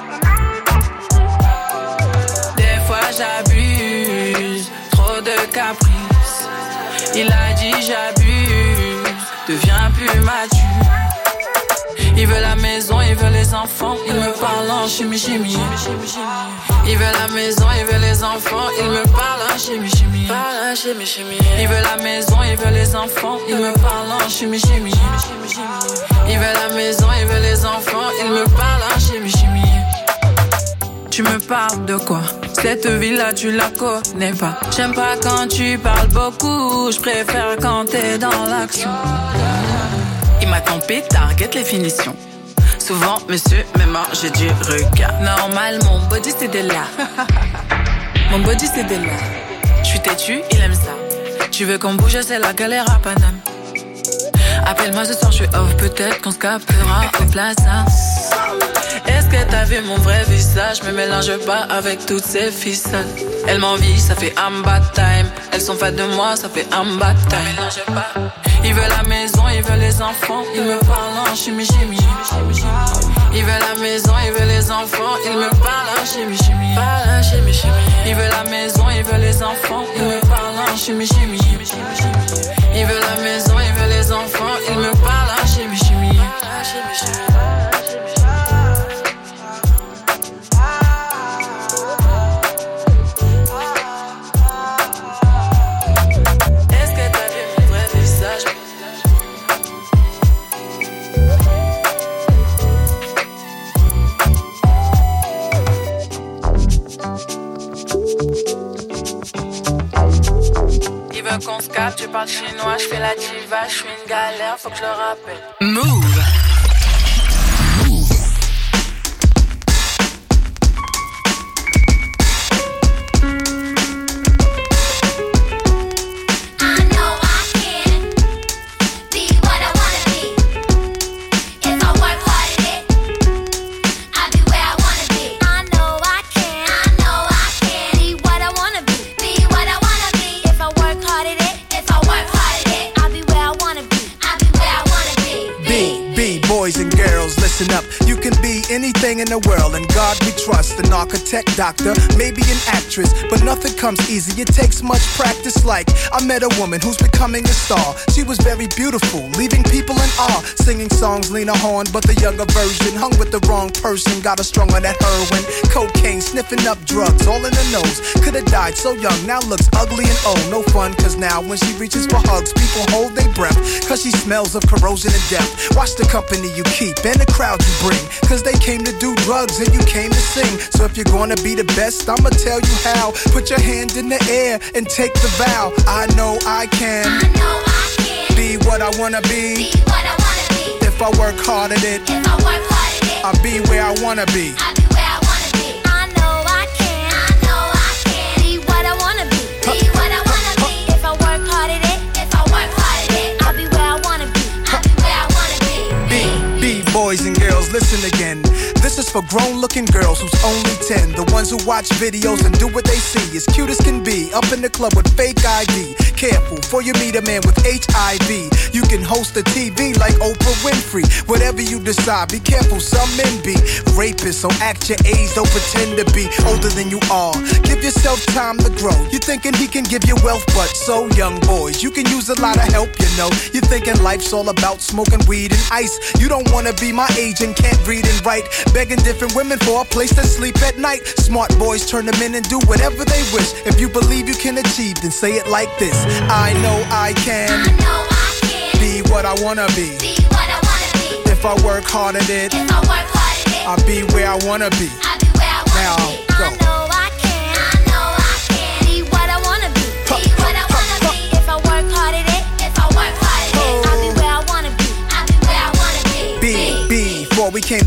Des fois j'abuse, trop de caprices. Il a dit j'abuse, deviens plus mature. Il veut la maison, il veut les enfants, il me parle en chimie chimie. Il veut la maison, il veut les enfants, il me parle en chimie chimie. Parle en chimie chimie. Il veut la maison, il veut les enfants, il me parle en chimie chimie. Il veut la maison, il veut les enfants, il me parle en chimie chimie. Tu me parles de quoi? Cette vie-là, tu la connais pas. J'aime pas quand tu parles beaucoup, je préfère quand t'es dans l'action. Il m'a trompé, target les finitions. Souvent, monsieur me mange du regard. Normal, mon body c'est de là. Mon body c'est de là. Je suis têtu, il aime ça. Tu veux qu'on bouge, c'est la galère à Paname. Appelle-moi ce soir, je suis off. Peut-être qu'on se captera au plaza. Est-ce que t'as vu mon vrai visage? Me mélange pas avec toutes ces ficelles. Elle m'envie, ça fait amba time. Elles sont fans de moi, ça fait amba time. Me mélange pas. Il veut la maison, il veut les enfants. Il me parle en chimie chimie. Il veut la maison, il veut les enfants. Il me parle en chimie chimie. Parle en chimie chimie. Il veut la maison, il veut les enfants. Il me parle en chimie chimie. Il veut la maison, il veut les enfants. Il me parle en chimie chimie. Qu'on se capte, je parle chinois, je fais la diva, je suis une galère, faut que je le rappelle. Move. Up. You can be anything in the world, and God we trust. An architect, doctor, maybe an actress, but nothing comes easy. It takes much practice. Like I met a woman who's becoming a star. She was very beautiful, leaving people in awe. Singing songs, Lena Horne, but the younger version. Hung with the wrong person, got her strung on that heroin, cocaine, sniffing up drugs, all in her nose. Could've died so young, now looks ugly and old. No fun, cause now when she reaches for hugs, people hold their breath, cause she smells of corrosion and death. Watch the company you keep and the crowd you bring, cause they came to do drugs and you came to sing. So if you're gonna be the best, I'ma tell you how. Put your hand in the air and take the vow. I know I can, I know I can be what I wanna be, be what I wanna be. If I work hard at it, if I work hard at it, I'll be where I wanna be. I'll be where I wanna be. I know I can, I know I can be what I wanna be, be what I wanna be. If I work hard at it, if I work hard at it, I'll be where I wanna be. I'll be where I wanna be. Be, be boys and girls, listen again. This is for grown-looking girls who's only ten. The ones who watch videos and do what they see. As cute as can be, up in the club with fake I D. Careful, before you meet a man with H I V. You can host a T V like Oprah Winfrey. Whatever you decide, be careful, some men be rapists. So act your age, don't pretend to be older than you are. Give yourself time to grow. You're thinking he can give you wealth, but so young boys, you can use a lot of help, you know. You're thinking life's all about smoking weed and ice. You don't wanna be my age and can't read and write. Begging different women for a place to sleep at night. Smart boys turn them in and do whatever they wish. If you believe you can achieve, then say it like this. I know I can, I know I can be what I wanna be, be what I wanna be. If I work hard at it, if I work hard at it, I'll be where I wanna be. I'll be where I wanna now, be. Go. I know I can, I know I can be what I wanna be, be what I wanna be. If I work hard at it, if I work hard at it, I'll be where I wanna be. I'll be where I wanna be. Be, be. Before we came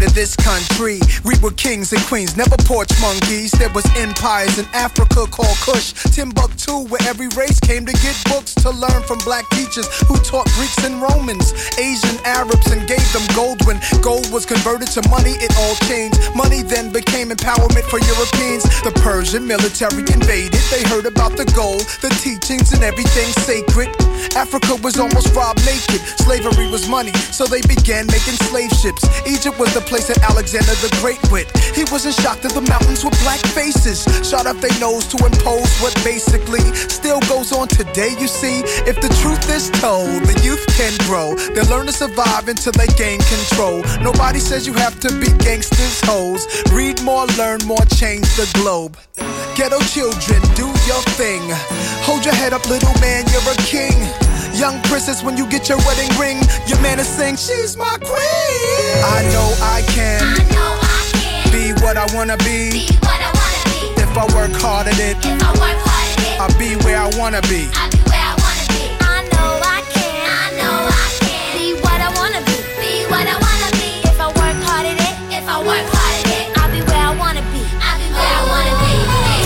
to this country. We were kings and queens, never porch monkeys. There was empires in Africa called Kush, Timbuktu, where every race came to get books to learn from black teachers who taught Greeks and Romans, Asian Arabs, and gave them gold. When gold was converted to money, it all changed. Money then became empowerment for Europeans. The Persian military invaded. They heard about the gold, the teachings, and everything sacred. Africa was almost robbed naked. Slavery was money, so they began making slave ships. Egypt was the place that Alexander the Great went. He wasn't shocked that the mountains were black faces, shot up their nose to impose what basically still goes on today. You see, if the truth is told, the youth can grow. They'll learn to survive until they gain control. Nobody says you have to be gangsters, hoes. Read more, learn more, change the globe. Ghetto children, do your thing. Hold your head up, little man, you're a king. Young princess, when you get your wedding ring, your man is saying, she's my queen. I know I can, I know I can be what I wanna be. Be what I wanna be. If I work hard at it, If I work hard at it, I'll be where I wanna be. I'll be where I wanna be. I know I can, I know I can be what I wanna be. Be what I wanna be. If I work hard at it, if I work hard at it, I'll be where I wanna be. I'll be where I wanna be.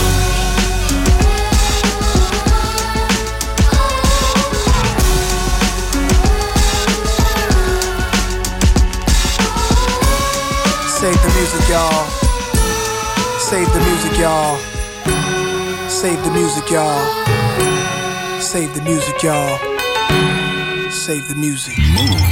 Save the music, y'all. Save the music, y'all. Save the music, y'all. Save the music, y'all. Save the music. Move.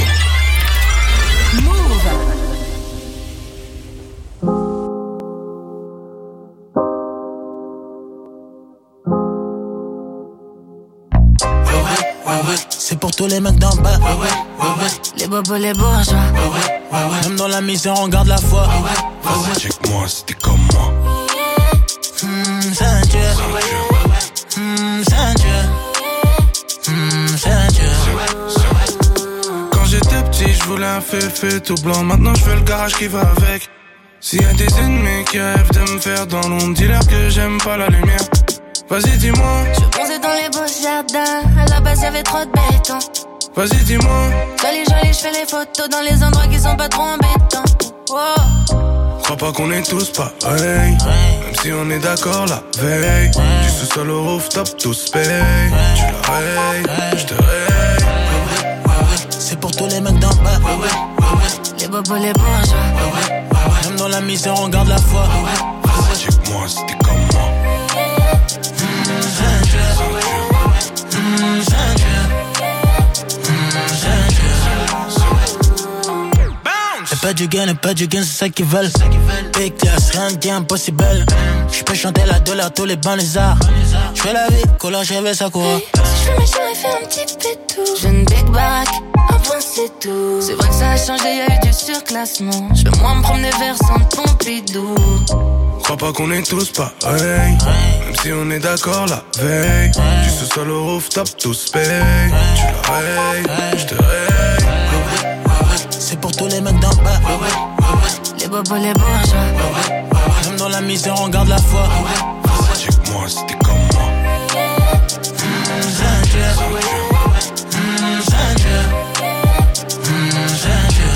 C'est pour tous les mecs d'en bas. Ouais, ouais, ouais, ouais. Les bobos, les bourgeois. Ouais, ouais, ouais, ouais. Même dans la misère, on garde la foi. Ouais, ouais, ouais, ouais. Check-moi si t'es comme moi. Mmh, c'est un dieu. Mmh, c'est un dieu. Mmh, c'est un dieu. Quand j'étais petit, je voulais un féfé tout blanc. Maintenant, je veux le garage qui va avec. S'il y a des ennemis qui rêvent de me faire dans l'ombre, dis-leur que j'aime pas la lumière. Vas-y, dis-moi. Je bronzais dans les beaux jardins. À la base, y'avait trop de béton. Vas-y, dis-moi. Joli, joli, je fais les photos dans les endroits qui sont pas trop embêtants. Oh. Crois pas qu'on est tous pareils. Même si on est d'accord la veille. Du sous-sol au rooftop, tous payent. Tu la rayes, je te raye. C'est pour tous les mecs d'en bas. Ouais, ouais, ouais, ouais. Les bobos, les bourgeois. Ouais, ouais, ouais. Même dans la misère, on garde la foi. Ouais, ouais, ouais. Check-moi si t'es comme moi. Mmh, c'est un dieu. Mmh, c'est un dieu. Mmh, c'est un dieu. Y'a pas du gain, y'a pas du gain, c'est ça qu'ils veulent. Big class, rien de impossible. Je peux chanter la douleur, tous les bancs, les arts. J'fais la vie, couleur, j'avais sa cour. Si j'fais ma chérie, fais un petit pétou. J'ai une big baraque, un point c'est tout. C'est vrai que ça a changé, y'a eu du surclassement. J'veux moins me promener vers Saint-Pompidou. Crois pas qu'on est tous pareils. Même si on est d'accord la veille. Du sous-sol au rooftop, tous payent. Tu la rayes, je te raye. C'est pour tous les mecs d'en bas. Ouais, ouais, ouais, ouais. Les bobos, les bourgeois. Ouais, ouais, ouais. Même dans la misère, on garde la foi. Ouais, ouais. Check-moi si t'es comme moi. Mmh, c'est un dieu. Mmh, c'est un dieu. Mmh, c'est un dieu.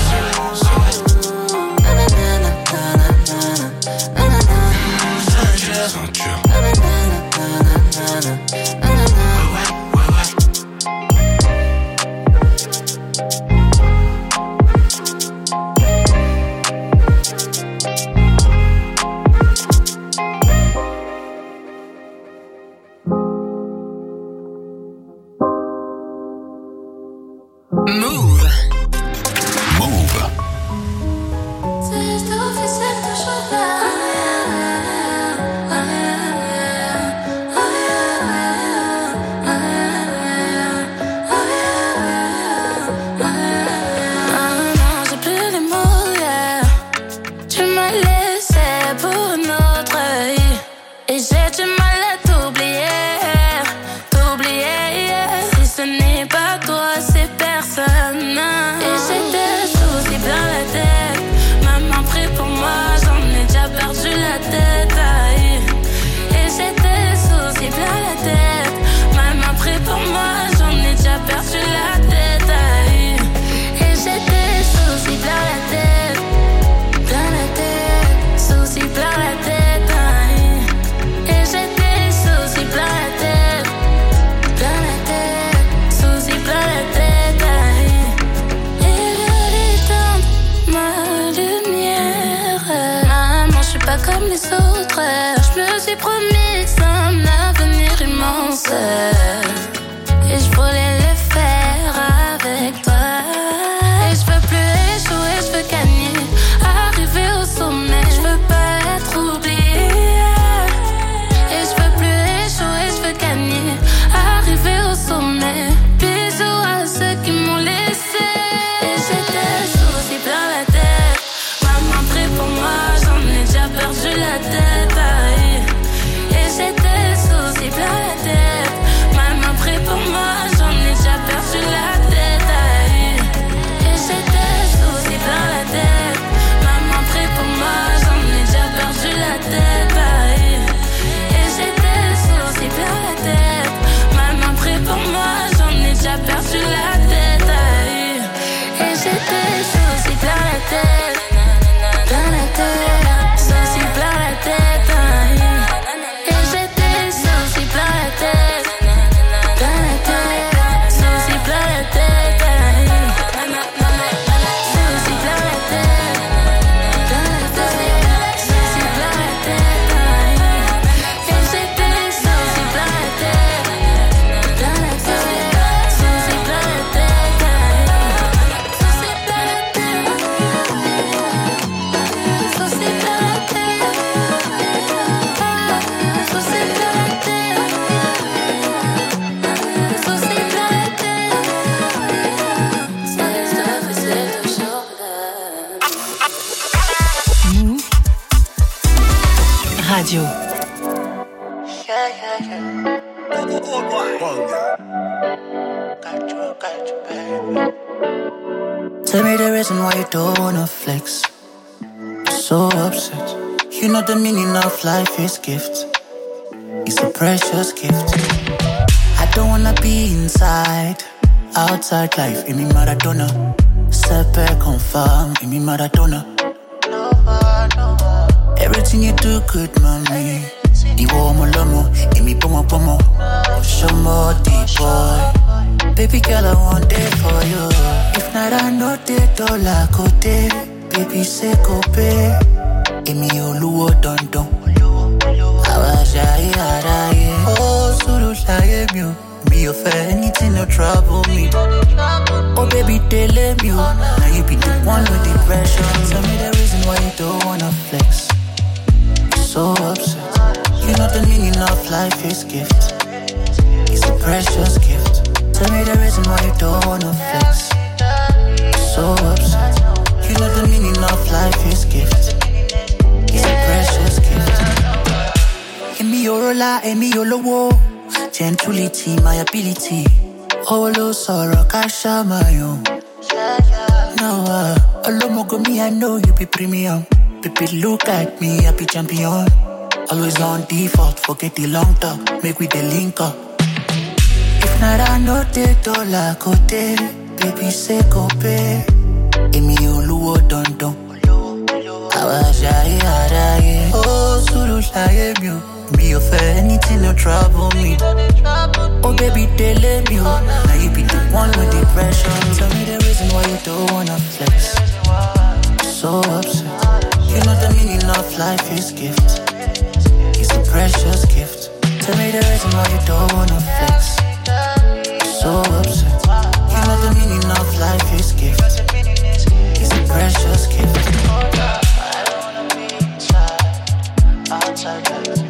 Move. Move. pas comme les autres. Je me suis promis un avenir immense et je voulais le faire avec toi. Et je veux plus échouer, je veux gagner, arriver au sommet. Je veux pas être oublié. Et je veux plus échouer, je veux gagner, arriver au sommet. Bisous à ceux qui m'ont laissé. Et j'étais souci plein la tête. Maman prie pour moi, j'en ai déjà perdu la tête. Aïe. Et j'étais souci plein la tête. Maman prie pour moi, j'en ai déjà perdu la tête. Aïe. Et j'étais souci plein la tête. Maman prie pour moi, j'en ai déjà perdu la tête. Aïe. Et j'étais souci plein la tête. Maman prie pour moi, j'en ai déjà perdu la tête. Aïe. Et j'étais souci plein la tête. Plein la tête. Souci plein la tête. Aïe. Et j'étais souci plein la tête. Plein la tête. Souci plein la tête. Aïe. Souci plein la tête. Plein la tête. Souci plein la tête. Aïe. Et j'étais souci plein la tête. Plein la tête. Souci plein la tête. Aïe. Souci plein la tête. Souci plein la tête. Souci plein la tête. Souci plein la tête. C'est ça, c'est toujours Move Radio. Tell me the reason why you don't wanna flex. So upset. You know the meaning of life is gift. It's a precious gift. I don't wanna be inside. Outside life, in me Maradona. Step back, confirm, in me Maradona. Everything you do good, mommy. Iwo mo lomo, in me pomo pomo. Oshomo deep boy. Baby girl, I want it for you. If not, I know the dollar kote. Baby, say go pay. Emi oluwo don don. Awaja yaraye. Oh, suru laye mi o. Me of anything no trouble me. Oh baby, tell me you. Now you be the one with the pressure. Tell me the reason why you don't wanna flex. So upset. You know the meaning of life is gift. It's a precious gift. Tell me the reason why you don't wanna flex. So upset. You know the meaning of life is gift. It's a precious gift. Give me your roller, give me your low. Gentility, my ability. Olo sorrow, kasha my own. No, uh, Olomo go me, I know you be premium. Baby, look at me, I be champion. Always on default, forget the long talk. Make we the link up. If not, I know the dollar kote. Baby, say go pay. Emi oluwo don don. Awaja yaraye. Oh, suru laye mi o. Me of anything no trouble me. Oh baby, tell me you. Now you be the one with the pressure. Tell me the reason why you don't wanna flex. So upset. You know the meaning of life is gift. It's a precious gift. Tell me the reason why you don't wanna flex. So upset. You know the meaning of life is gift. It's a precious gift. I don't wanna be inside. Outside life.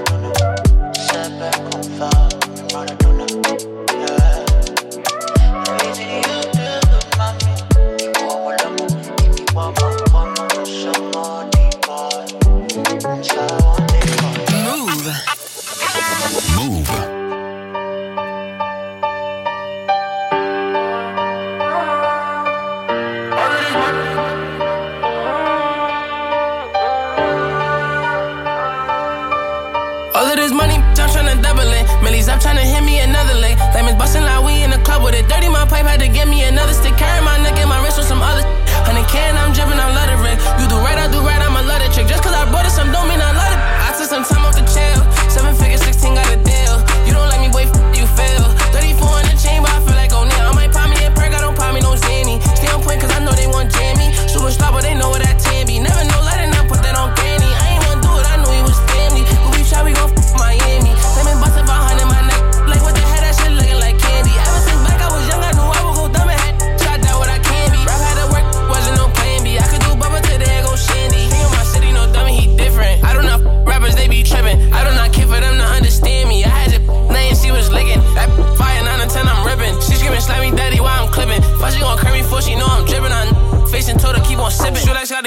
Stop trying to hit me another leg. Like Miss bustin' like we in the club with it. Dirty my pipe, had to get me another stick. Carry my neck and my wrist with some other. Honey can, I'm drippin', I'm love the rig. You do right, I do right, I'm a love the trick. Just cause I bought it, some don't mean I love it. I took some time off the chill. Seven figures, sixteen got a deal. You don't like me, boy, f you feel. thirty-four in the chain, but I feel like O'Neal. I might pop me a perk, I don't pop me no Zanny. Stay on point cause I know they want Jamie. Superstar, but they know what that tan be. Never know, let it not put that on Granny. I ain't one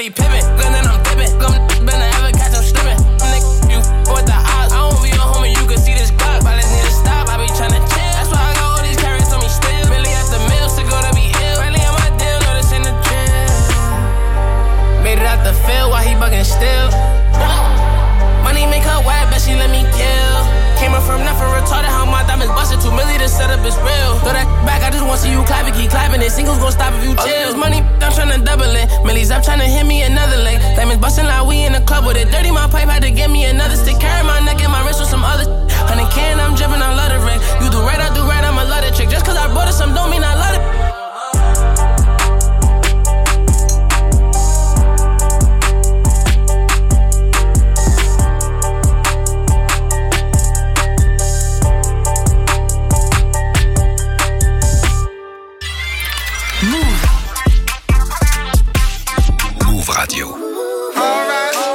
be pippin'. Gun and I'm dippin'. Come better ever catch them slippin'. Nigga, you with the odds. I won't be a homie, you can see this Glock. But I need to stop, I be tryna chill. That's why I got all these carrots on me still. Really at the mills to go to be ill. Really on my deal, no this ain't the drill. Made it out the field while he buggin' still. Money make her wet, bet she let me kill. Came up from nothing, retarded how my diamonds busted. Two million to set up is real. Throw that back, I just want to see you clap it, keep clapping it. Singles gon' stop if you chill. This money, I'm tryna double it. Millies up tryna hit me another leg. Diamonds bustin' like we in the club with it. Dirty my pipe, had to get me another stick. Carry my neck and my wrist with some other. Hundred can, I'm drippin', I love